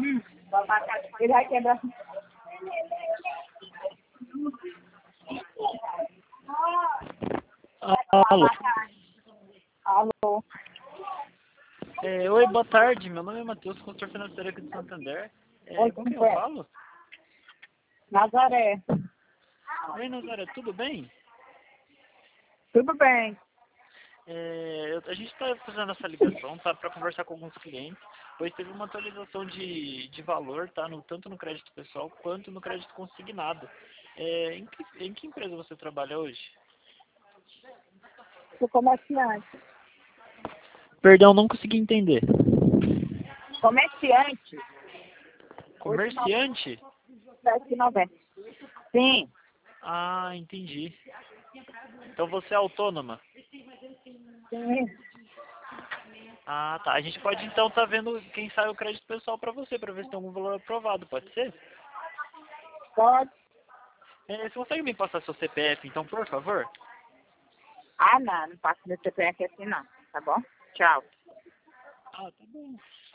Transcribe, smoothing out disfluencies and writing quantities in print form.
Ele vai quebrar. Alô. Alô. Oi, boa tarde. Meu nome é Matheus, consultor financeiro aqui do Santander. Oi, Com quem eu falo? Nazaré. Oi, Nazaré, tudo bem? Tudo bem. A gente está fazendo essa ligação, tá, para conversar com alguns clientes, pois teve uma atualização de valor, tá, tanto no crédito pessoal quanto no crédito consignado. Em que empresa você trabalha hoje? Sou comerciante. Perdão, não consegui entender. Comerciante. Comerciante? 7,90. Sim. Ah, entendi. Então você é autônoma? Sim. Ah, tá. A gente pode então estar vendo quem sai o crédito pessoal para você, para ver se tem algum valor aprovado, pode ser? Pode. Você consegue me passar seu CPF, então, por favor? Ah, não. Não passo meu CPF assim, não. Tá bom? Tchau. Ah, tá bom.